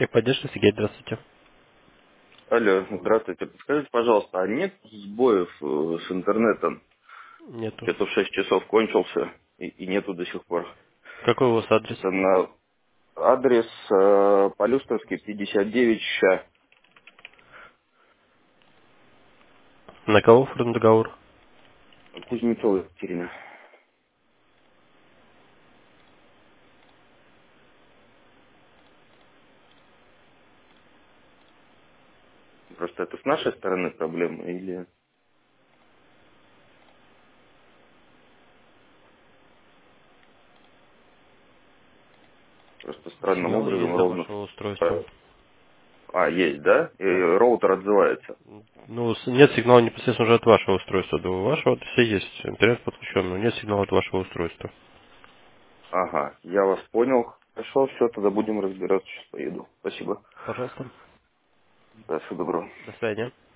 Техподдержка, Сергей, здравствуйте. Алло, здравствуйте. Подскажите, пожалуйста, а нет сбоев с интернетом? Нету. Что-то в 6 часов кончился и нету до сих пор. Какой у вас адрес? Это на адрес Полюстровский, 59 ща. На кого оформлен договор? Кузнецова Екатерина. Просто это с нашей стороны проблема или просто странным Сигнал образом есть до ровно... вашего устройства. есть, да? И Да. роутер отзывается. Ну, нет сигнала непосредственно уже от вашего устройства. До вашего все есть. Интернет подключен, но нет сигнала от вашего устройства. Ага, я вас понял. Хорошо, все, тогда будем разбираться, сейчас поеду. Спасибо. Пожалуйста. Да, всего доброго. До свидания.